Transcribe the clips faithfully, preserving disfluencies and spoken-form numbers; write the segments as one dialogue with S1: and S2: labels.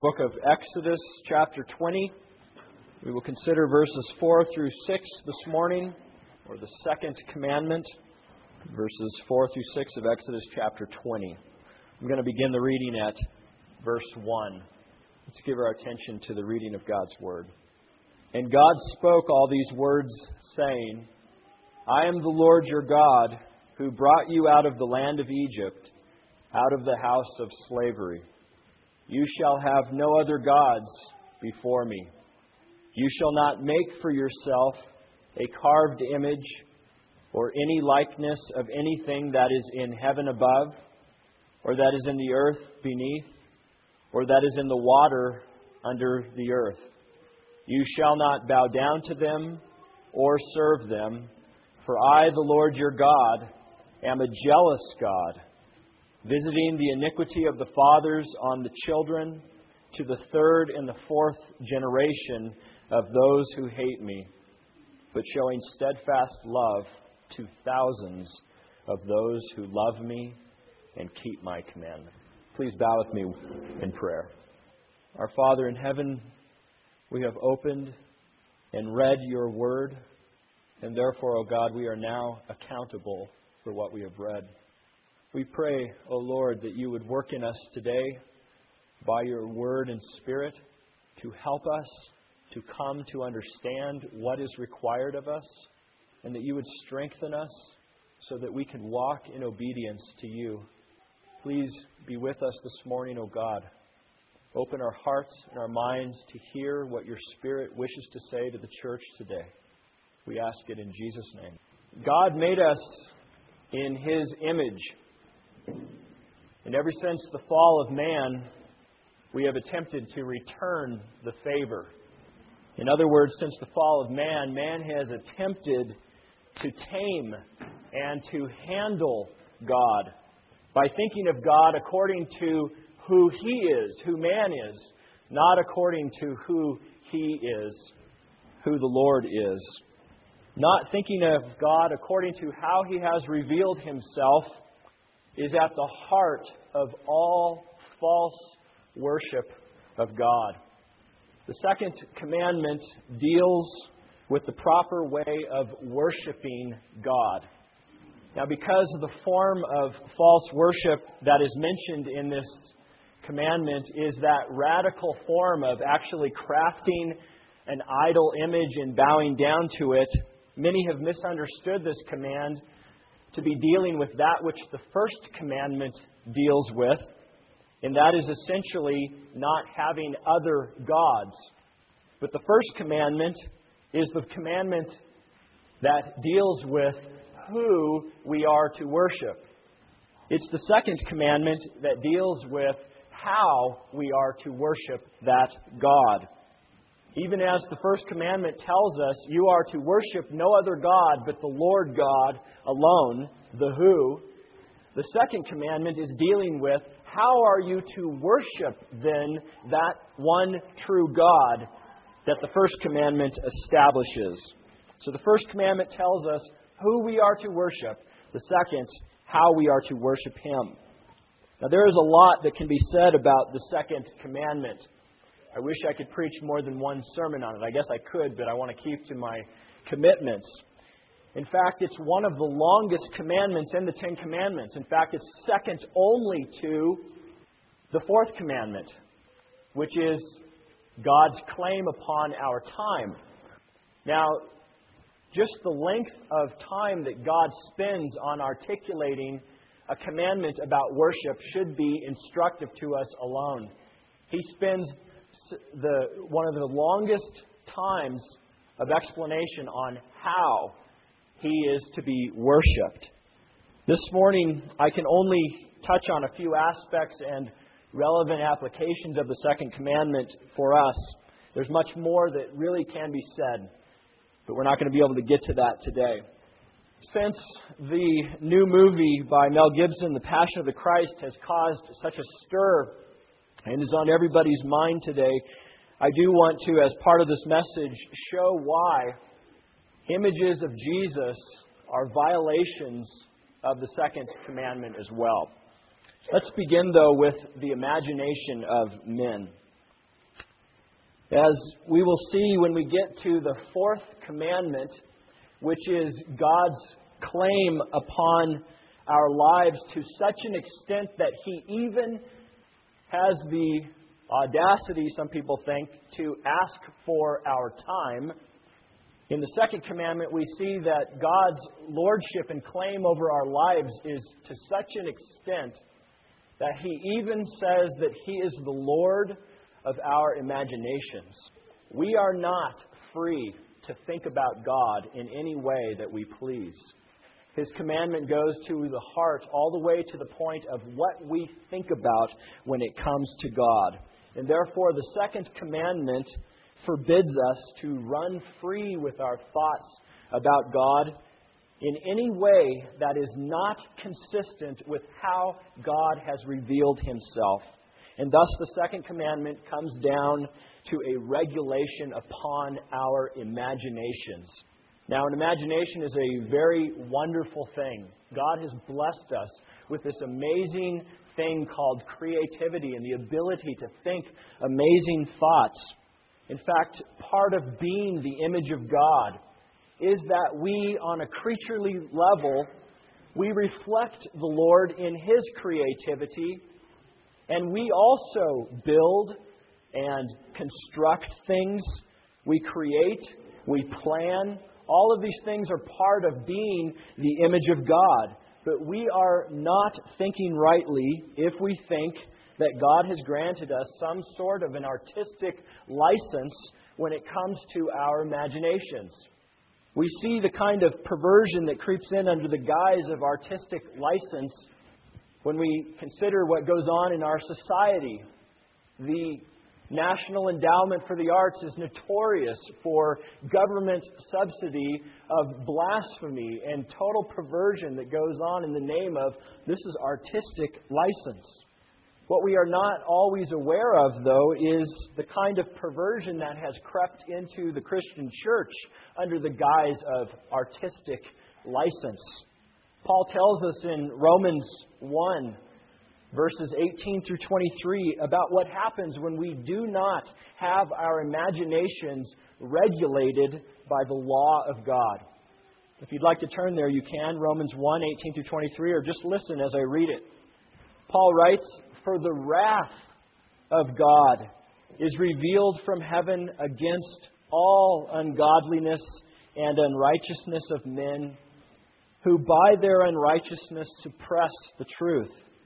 S1: Book of Exodus, chapter twenty. We will consider verses four through six this morning, or the second commandment, verses four through six of Exodus chapter twenty. I'm going to begin the reading at verse one. Let's give our attention to the reading of God's Word. And God spoke all these words, saying, I am the Lord your God, who brought you out of the land of Egypt, out of the house of slavery. You shall have no other gods before me. You shall not make for yourself a carved image or any likeness of anything that is in heaven above, or that is in the earth beneath, or that is in the water under the earth. You shall not bow down to them or serve them, for I, the Lord your God, am a jealous God, visiting the iniquity of the fathers on the children to the third and the fourth generation of those who hate me, but showing steadfast love to thousands of those who love me and keep my commandment. Please bow with me in prayer. Our Father in heaven, we have opened and read your word, and therefore, O God, we are now accountable for what we have read. We pray, O Lord, that you would work in us today by your word and spirit to help us to come to understand what is required of us, and that you would strengthen us so that we can walk in obedience to you. Please be with us this morning, O God. Open our hearts and our minds to hear what your Spirit wishes to say to the church today. We ask it in Jesus' name. God made us in His image. And ever since the fall of man, we have attempted to return the favor. In other words, since the fall of man, man has attempted to tame and to handle God by thinking of God according to who He is, who man is, not according to who He is, who the Lord is. Not thinking of God according to how He has revealed Himself is at the heart of all false worship of God. The second commandment deals with the proper way of worshiping God. Now, because of the form of false worship that is mentioned in this commandment is that radical form of actually crafting an idol image and bowing down to it, many have misunderstood this command to be dealing with that which the first commandment deals with, and that is essentially not having other gods. But the first commandment is the commandment that deals with who we are to worship. It's the second commandment that deals with how we are to worship that God. Even as the first commandment tells us, you are to worship no other God but the Lord God alone, the who. The second commandment is dealing with how are you to worship then that one true God that the first commandment establishes. So the first commandment tells us who we are to worship. The second, how we are to worship Him. Now there is a lot that can be said about the second commandment. I wish I could preach more than one sermon on it. I guess I could, but I want to keep to my commitments. In fact, it's one of the longest commandments in the Ten Commandments. In fact, it's second only to the fourth commandment, which is God's claim upon our time. Now, just the length of time that God spends on articulating a commandment about worship should be instructive to us alone. He spends the one of the longest times of explanation on how He is to be worshipped. This morning, I can only touch on a few aspects and relevant applications of the second commandment for us. There's much more that really can be said, but we're not going to be able to get to that today. Since the new movie by Mel Gibson, The Passion of the Christ, has caused such a stir and is on everybody's mind today, I do want to, as part of this message, show why images of Jesus are violations of the second commandment as well. Let's begin, though, with the imagination of men. As we will see when we get to the fourth commandment, which is God's claim upon our lives to such an extent that He even has the audacity, some people think, to ask for our time. In the second commandment, we see that God's lordship and claim over our lives is to such an extent that He even says that He is the Lord of our imaginations. We are not free to think about God in any way that we please. His commandment goes to the heart all the way to the point of what we think about when it comes to God. And therefore, the second commandment forbids us to run free with our thoughts about God in any way that is not consistent with how God has revealed Himself. And thus the second commandment comes down to a regulation upon our imaginations. Now, an imagination is a very wonderful thing. God has blessed us with this amazing thing called creativity and the ability to think amazing thoughts. In fact, part of being the image of God is that we, on a creaturely level, we reflect the Lord in His creativity, and we also build and construct things. We create, we plan. All of these things are part of being the image of God. But we are not thinking rightly if we think that God has granted us some sort of an artistic license when it comes to our imaginations. We see the kind of perversion that creeps in under the guise of artistic license when we consider what goes on in our society. The National Endowment for the Arts is notorious for government subsidy of blasphemy and total perversion that goes on in the name of this is artistic license. What we are not always aware of, though, is the kind of perversion that has crept into the Christian church under the guise of artistic license. Paul tells us in Romans one, verses eighteen through twenty-three, about what happens when we do not have our imaginations regulated by the law of God. If you'd like to turn there, you can. Romans one, eighteen through twenty-three, or just listen as I read it. Paul writes, "For the wrath of God is revealed from heaven against all ungodliness and unrighteousness of men, who by their unrighteousness suppress the truth.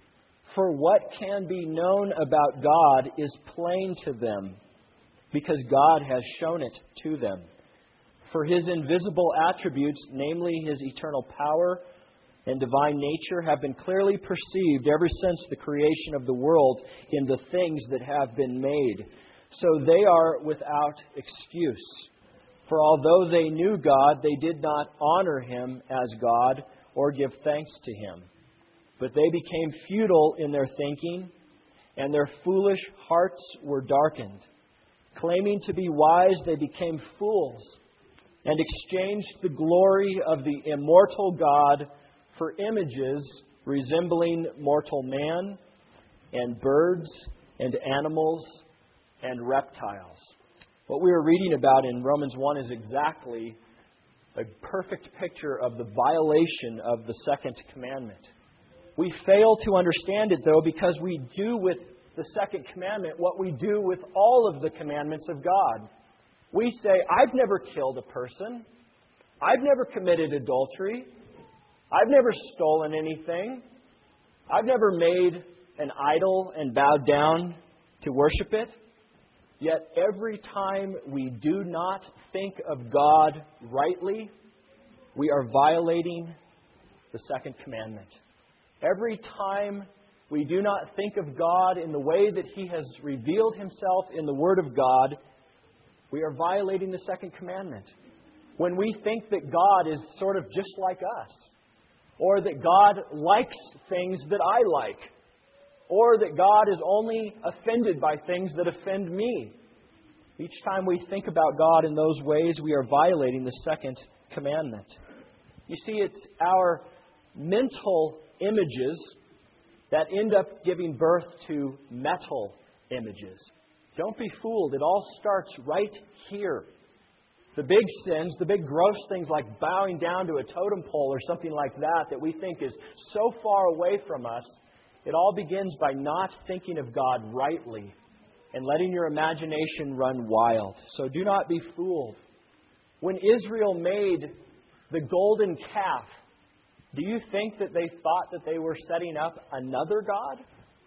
S1: For what can be known about God is plain to them, because God has shown it to them. For His invisible attributes, namely His eternal power and divine nature, have been clearly perceived ever since the creation of the world in the things that have been made. So they are without excuse. For although they knew God, they did not honor Him as God or give thanks to Him. But they became futile in their thinking, and their foolish hearts were darkened. Claiming to be wise, they became fools, and exchanged the glory of the immortal God for images resembling mortal man, and birds, and animals, and reptiles." What we are reading about in Romans one is exactly a perfect picture of the violation of the second commandment. We fail to understand it, though, because we do with the second commandment what we do with all of the commandments of God. We say, I've never killed a person. I've never committed adultery. I've never stolen anything. I've never made an idol and bowed down to worship it. Yet every time we do not think of God rightly, we are violating the second commandment. Every time we do not think of God in the way that He has revealed Himself in the Word of God, we are violating the second commandment. When we think that God is sort of just like us, or that God likes things that I like, or that God is only offended by things that offend me. Each time we think about God in those ways, we are violating the second commandment. You see, it's our mental images that end up giving birth to metal images. Don't be fooled. It all starts right here. The big sins, the big gross things like bowing down to a totem pole or something like that that we think is so far away from us, it all begins by not thinking of God rightly and letting your imagination run wild. So do not be fooled. When Israel made the golden calf, do you think that they thought that they were setting up another God?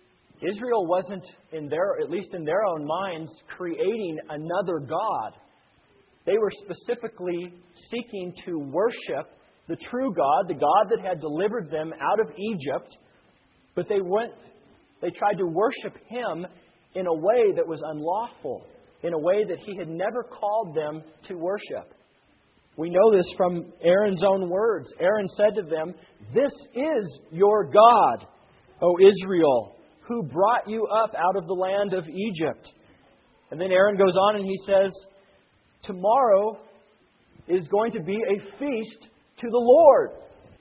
S1: Israel wasn't, in their, at least in their own minds, creating another God. They were specifically seeking to worship the true God, the God that had delivered them out of Egypt. But they went, they tried to worship Him in a way that was unlawful, in a way that He had never called them to worship. We know this from Aaron's own words. Aaron said to them, "This is your God, O Israel, who brought you up out of the land of Egypt." And then Aaron goes on and he says, "Tomorrow is going to be a feast to the Lord."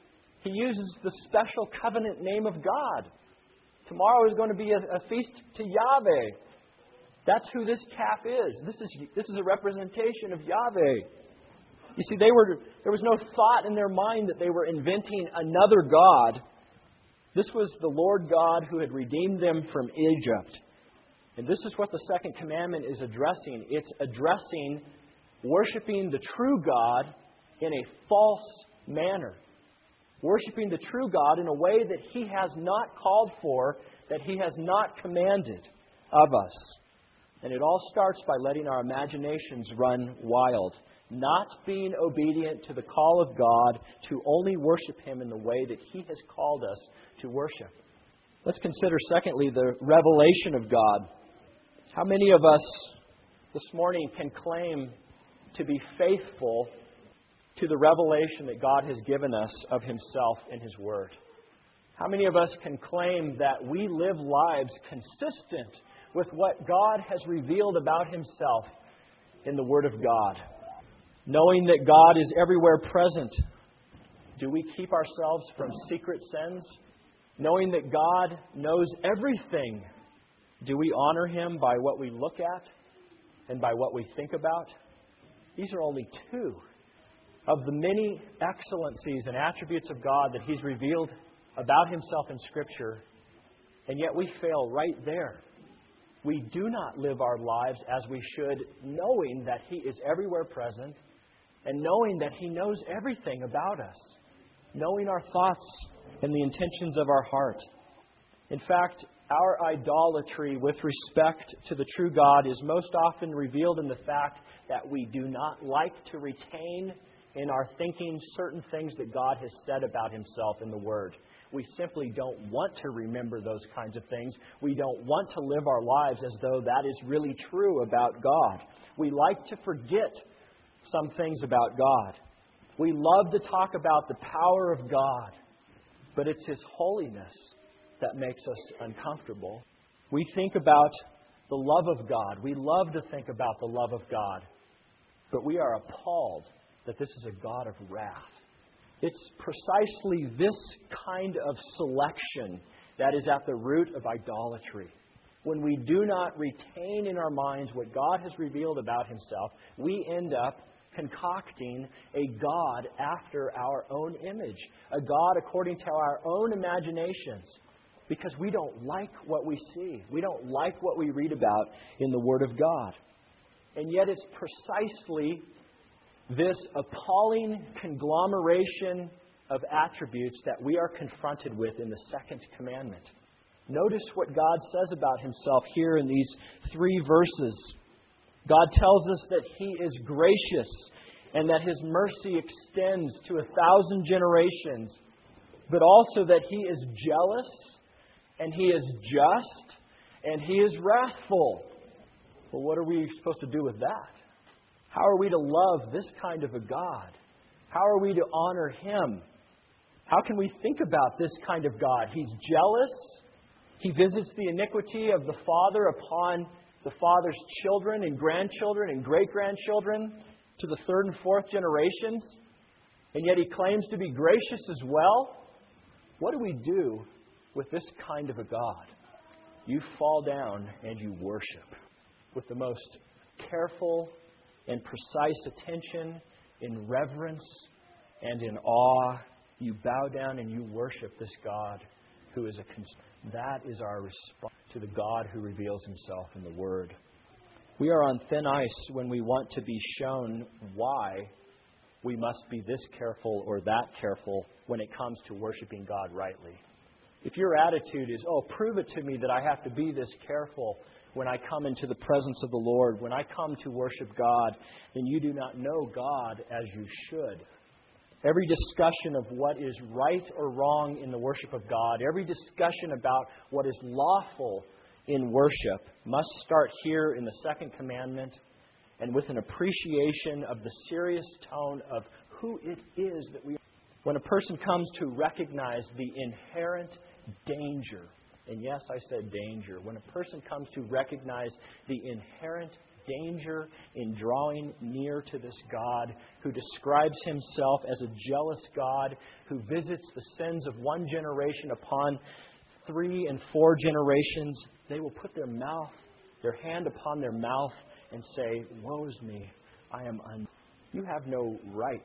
S1: He uses the special covenant name of God. Tomorrow is going to be a, a feast to Yahweh. That's who this calf is. This is this is a representation of Yahweh. You see, they were there was no thought in their mind that they were inventing another God. This was the Lord God who had redeemed them from Egypt. And this is what the second commandment is addressing. It's addressing worshiping the true God in a false manner. Worshiping the true God in a way that He has not called for, that He has not commanded of us. And it all starts by letting our imaginations run wild. Not being obedient to the call of God to only worship Him in the way that He has called us to worship. Let's consider, secondly, the revelation of God. How many of us this morning can claim to be faithful to the revelation that God has given us of Himself in His Word? How many of us can claim that we live lives consistent with what God has revealed about Himself in the Word of God? Knowing that God is everywhere present, do we keep ourselves from secret sins? Knowing that God knows everything, do we honor Him by what we look at and by what we think about? These are only two of the many excellencies and attributes of God that He's revealed about Himself in Scripture, and yet we fail right there. We do not live our lives as we should, knowing that He is everywhere present and knowing that He knows everything about us, knowing our thoughts and the intentions of our heart. In fact, our idolatry with respect to the true God is most often revealed in the fact that we do not like to retain in our thinking certain things that God has said about Himself in the Word. We simply don't want to remember those kinds of things. We don't want to live our lives as though that is really true about God. We like to forget some things about God. We love to talk about the power of God, but it's His holiness that makes us uncomfortable. We think about the love of God. We love to think about the love of God, but we are appalled that this is a God of wrath. It's precisely this kind of selection that is at the root of idolatry. When we do not retain in our minds what God has revealed about Himself, we end up concocting a God after our own image, a God according to our own imaginations, because we don't like what we see. We don't like what we read about in the Word of God. And yet it's precisely this appalling conglomeration of attributes that we are confronted with in the second commandment. Notice what God says about Himself here in these three verses. God tells us that He is gracious and that His mercy extends to a thousand generations, but also that He is jealous and He is just and He is wrathful. Well, what are we supposed to do with that? How are we to love this kind of a God? How are we to honor Him? How can we think about this kind of God? He's jealous. He visits the iniquity of the father upon the father's children and grandchildren and great-grandchildren to the third and fourth generations. And yet He claims to be gracious as well. What do we do with this kind of a God? You fall down and you worship. with the most careful and precise attention, in reverence and in awe, you bow down and you worship this God who is a cons- that is our response to the God who reveals Himself in the Word. We are on thin ice when we want to be shown why we must be this careful or that careful when it comes to worshiping God rightly. If your attitude is, oh, prove it to me that I have to be this careful when I come into the presence of the Lord, when I come to worship God, then you do not know God as you should. Every discussion of what is right or wrong in the worship of God, every discussion about what is lawful in worship must start here in the second commandment and with an appreciation of the serious tone of who it is that we are. When a person comes to recognize the inherent danger, and yes, I said danger, when a person comes to recognize the inherent danger in drawing near to this God who describes Himself as a jealous God who visits the sins of one generation upon three and four generations, they will put their mouth, their hand upon their mouth and say, woe's me, I am un... You have no right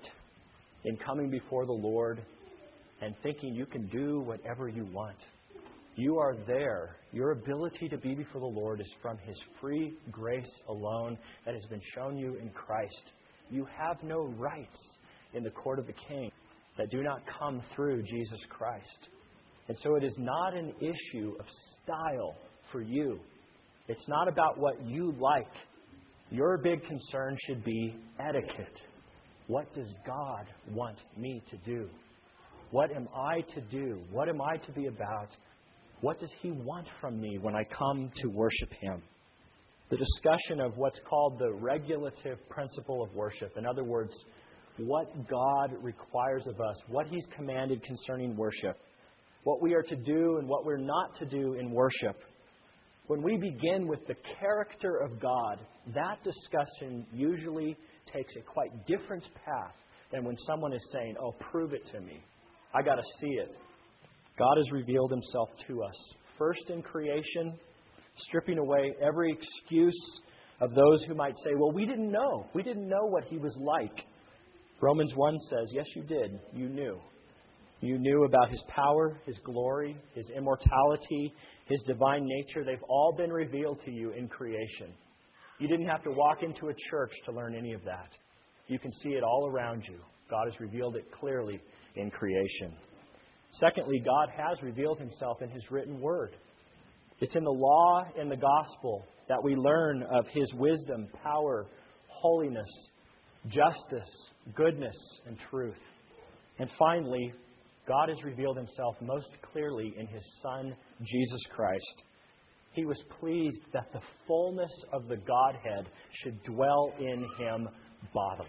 S1: in coming before the Lord and thinking you can do whatever you want. You are there. Your ability to be before the Lord is from His free grace alone that has been shown you in Christ. You have no rights in the court of the King that do not come through Jesus Christ. And so it is not an issue of style for you. It's not about what you like. Your big concern should be etiquette. What does God want me to do? What am I to do? What am I to be about? What does He want from me when I come to worship Him? The discussion of what's called the regulative principle of worship. In other words, what God requires of us, what He's commanded concerning worship, what we are to do and what we're not to do in worship. When we begin with the character of God, that discussion usually takes a quite different path than when someone is saying, oh, prove it to me. I got to see it. God has revealed Himself to us. First in creation, stripping away every excuse of those who might say, well, we didn't know. We didn't know what He was like. Romans one says, yes, you did. You knew. You knew about His power, His glory, His immortality, His divine nature. They've all been revealed to you in creation. You didn't have to walk into a church to learn any of that. You can see it all around you. God has revealed it clearly in creation. Secondly, God has revealed Himself in His written Word. It's in the law and the gospel that we learn of His wisdom, power, holiness, justice, goodness, and truth. And finally, God has revealed Himself most clearly in His Son, Jesus Christ. He was pleased that the fullness of the Godhead should dwell in Him bodily.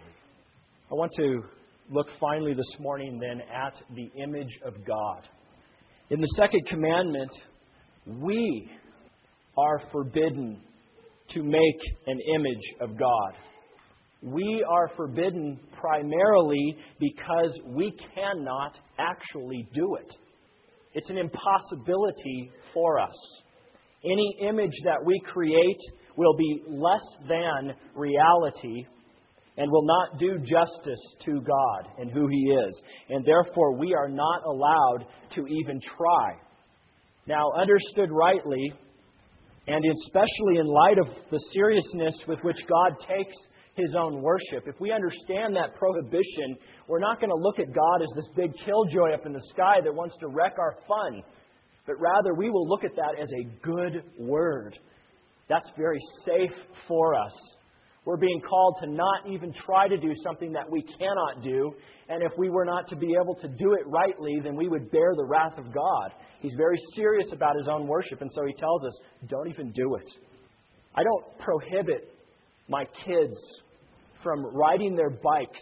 S1: I want to look finally this morning then at the image of God. In the second commandment, we are forbidden to make an image of God. We are forbidden primarily because we cannot actually do it. It's an impossibility for us. Any image that we create will be less than reality and will not do justice to God and who He is. And therefore, we are not allowed to even try. Now, understood rightly, and especially in light of the seriousness with which God takes His own worship, if we understand that prohibition, we're not going to look at God as this big killjoy up in the sky that wants to wreck our fun. But rather, we will look at that as a good word. That's very safe for us. We're being called to not even try to do something that we cannot do. And if we were not to be able to do it rightly, then we would bear the wrath of God. He's very serious about His own worship. And so He tells us, don't even do it. I don't prohibit my kids from riding their bikes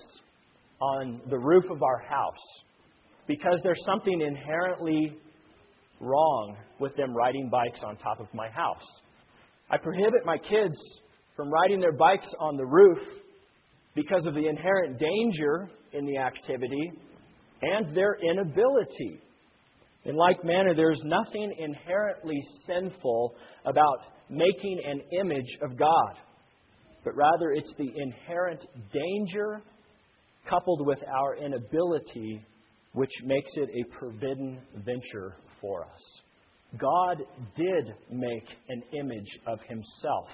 S1: on the roof of our house because there's something inherently wrong with them riding bikes on top of my house. I prohibit my kids from riding their bikes on the roof because of the inherent danger in the activity and their inability. In like manner, there's nothing inherently sinful about making an image of God, but rather it's the inherent danger coupled with our inability which makes it a forbidden venture for us. God did make an image of Himself.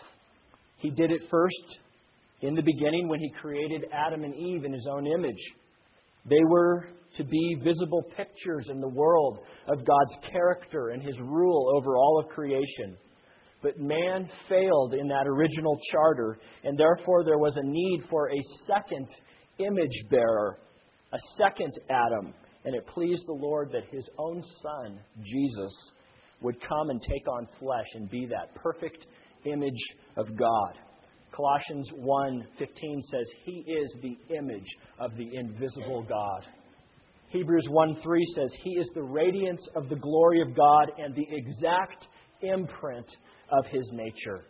S1: He did it first in the beginning when He created Adam and Eve in His own image. They were to be visible pictures in the world of God's character and His rule over all of creation. But man failed in that original charter, and therefore there was a need for a second image bearer, a second Adam. And it pleased the Lord that His own Son, Jesus, would come and take on flesh and be that perfect image of God. Colossians one fifteen says, He is the image of the invisible God. Hebrews one three says, He is the radiance of the glory of God and the exact imprint of His nature.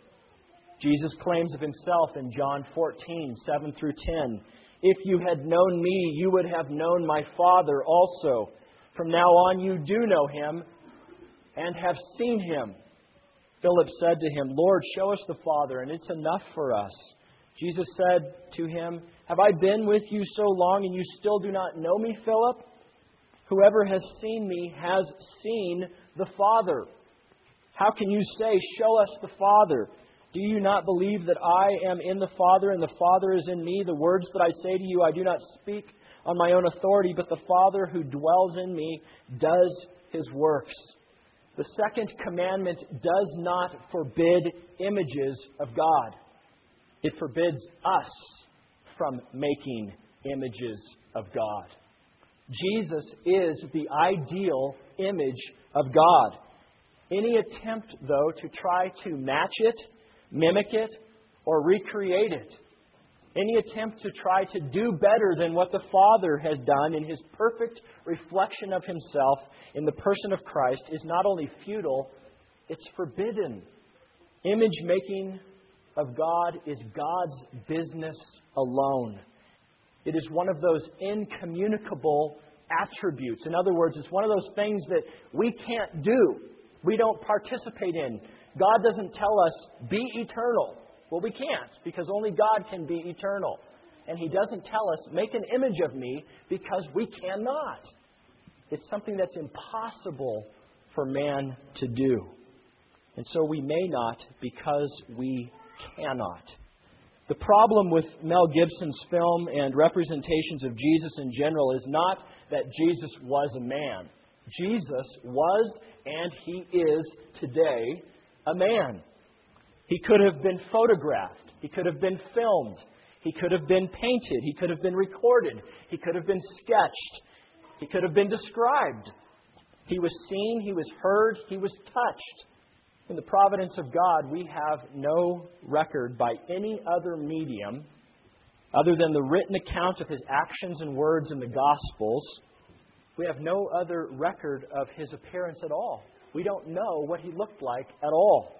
S1: Jesus claims of Himself in John fourteen seven through ten, If you had known me, you would have known my Father also. From now on you do know Him and have seen Him. Philip said to Him, Lord, show us the Father, and it's enough for us. Jesus said to him, Have I been with you so long, and you still do not know me, Philip? Whoever has seen me has seen the Father. How can you say, Show us the Father? Do you not believe that I am in the Father, and the Father is in me? The words that I say to you, I do not speak on my own authority, but the Father who dwells in me does His works. The second commandment does not forbid images of God. It forbids us from making images of God. Jesus is the ideal image of God. Any attempt, though, to try to match it, mimic it, or recreate it, any attempt to try to do better than what the Father has done in His perfect reflection of Himself in the person of Christ is not only futile, it's forbidden. Image-making of God is God's business alone. It is one of those incommunicable attributes. In other words, it's one of those things that we can't do. We don't participate in. God doesn't tell us, be eternal. Well, we can't, because only God can be eternal. And He doesn't tell us, make an image of me, because we cannot. It's something that's impossible for man to do. And so we may not because we cannot. The problem with Mel Gibson's film and representations of Jesus in general is not that Jesus was a man. Jesus was, and He is today, a man. He could have been photographed. He could have been filmed. He could have been painted. He could have been recorded. He could have been sketched. He could have been described. He was seen. He was heard. He was touched. In the providence of God, we have no record by any other medium other than the written account of His actions and words in the Gospels. We have no other record of His appearance at all. We don't know what He looked like at all.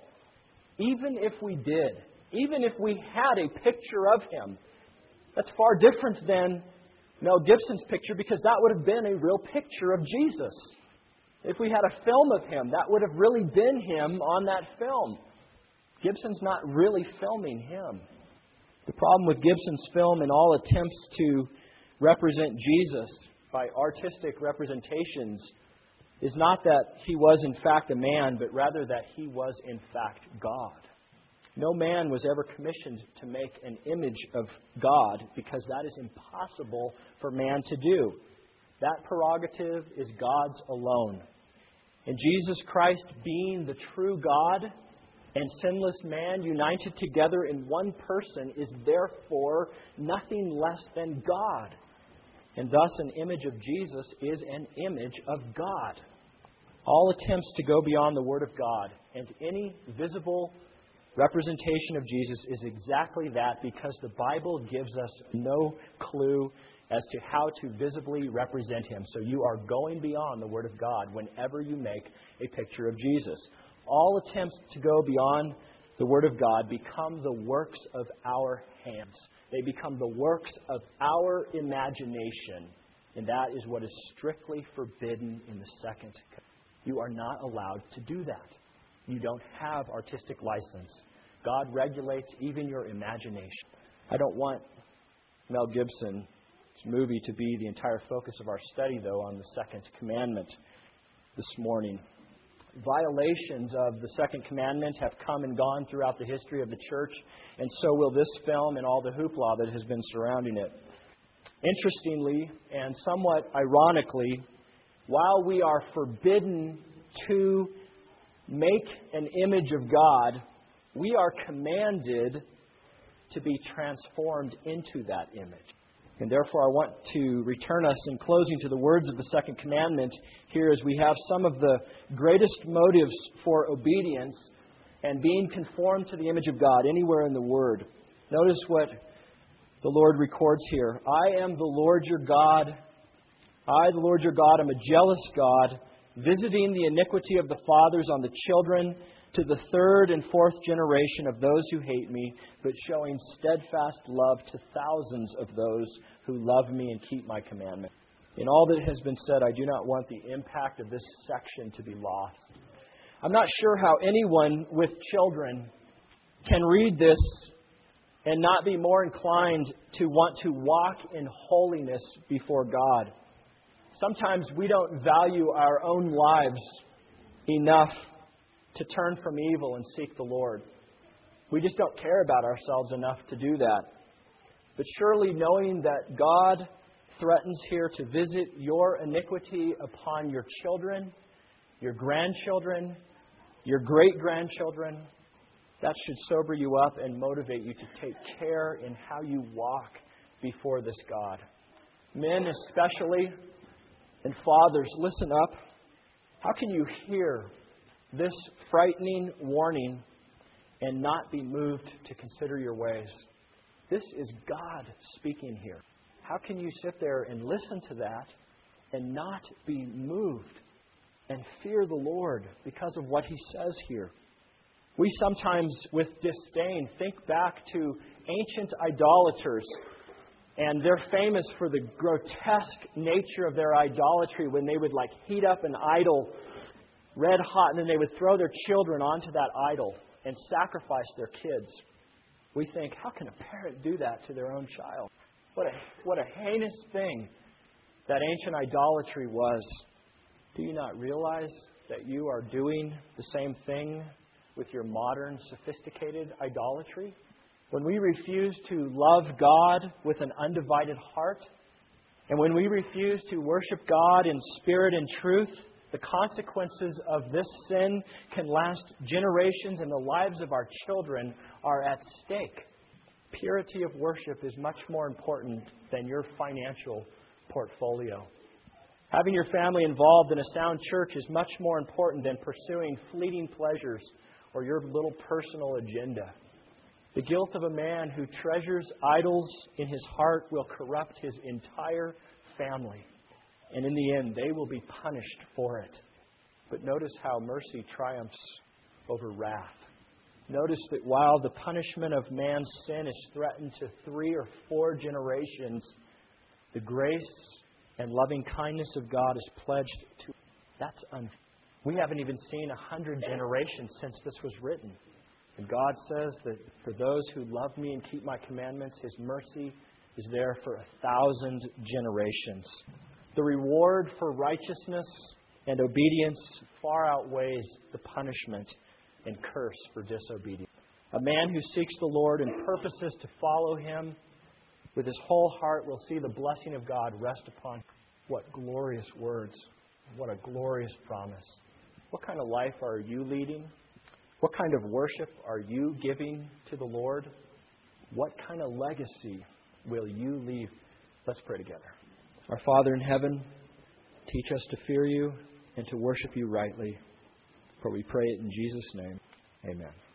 S1: Even if we did, even if we had a picture of Him, that's far different than Mel Gibson's picture, because that would have been a real picture of Jesus. If we had a film of Him, that would have really been Him on that film. Gibson's not really filming Him. The problem with Gibson's film and all attempts to represent Jesus by artistic representations is not that He was in fact a man, but rather that He was in fact God. No man was ever commissioned to make an image of God, because that is impossible for man to do. That prerogative is God's alone. And Jesus Christ, being the true God and sinless man united together in one person, is therefore nothing less than God. And thus an image of Jesus is an image of God. All attempts to go beyond the Word of God and any visible representation of Jesus is exactly that, because the Bible gives us no clue as to how to visibly represent Him. So you are going beyond the Word of God whenever you make a picture of Jesus. All attempts to go beyond the Word of God become the works of our hands. They become the works of our imagination. And that is what is strictly forbidden in the second commandment. You are not allowed to do that.
S2: You don't have artistic license. God regulates even your imagination.
S1: I don't want Mel Gibson's movie to be the entire focus of our study, though, on the second commandment this morning. Violations of the second commandment have come and gone throughout the history of the church, and so will this film and all the hoopla that has been surrounding it. Interestingly, and somewhat ironically, while we are forbidden to make an image of God, we are commanded to be transformed into that image. And therefore, I want to return us in closing to the words of the second commandment here, as we have some of the greatest motives for obedience and being conformed to the image of God anywhere in the Word. Notice what the Lord records here. I am the Lord your God. I, the Lord your God, am a jealous God, visiting the iniquity of the fathers on the children to the third and fourth generation of those who hate me, but showing steadfast love to thousands of those who love me and keep my commandments. In all that has been said, I do not want the impact of this section to be lost. I'm not sure how anyone with children can read this and not be more inclined to want to walk in holiness before God. Sometimes we don't value our own lives enough to turn from evil and seek the Lord. We just don't care about ourselves enough to do that. But surely knowing that God threatens here to visit your iniquity upon your children, your grandchildren, your great-grandchildren, that should sober you up and motivate you to take care in how you walk before this God. Men especially, and fathers, listen up. How can you hear this frightening warning and not be moved to consider your ways? This is God speaking here. How can you sit there and listen to that and not be moved and fear the Lord because of what He says here? We sometimes, with disdain, think back to ancient idolaters, and they're famous for the grotesque nature of their idolatry when they would like heat up an idol red hot, and then they would throw their children onto that idol and sacrifice their kids. We think, how can a parent do that to their own child? What a, what a heinous thing that ancient idolatry was. Do you not realize that you are doing the same thing with your modern, sophisticated idolatry? When we refuse to love God with an undivided heart, and when we refuse to worship God in spirit and truth, the consequences of this sin can last generations, and the lives of our children are at stake. Purity of worship is much more important than your financial portfolio. Having your family involved in a sound church is much more important than pursuing fleeting pleasures or your little personal agenda. The guilt of a man who treasures idols in his heart will corrupt his entire family. And in the end, they will be punished for it. But notice how mercy triumphs over wrath. Notice that while the punishment of man's sin is threatened to three or four generations, the grace and loving kindness of God is pledged to. That's unfair. We haven't even seen a hundred generations since this was written. And God says that for those who love me and keep my commandments, His mercy is there for a thousand generations. The reward for righteousness and obedience far outweighs the punishment and curse for disobedience. A man who seeks the Lord and purposes to follow Him with his whole heart will see the blessing of God rest upon him. What glorious words. What a glorious promise. What kind of life are you leading? What kind of worship are you giving to the Lord? What kind of legacy will you leave? Let's pray together. Our Father in heaven, teach us to fear You and to worship You rightly. For we pray it in Jesus' name. Amen.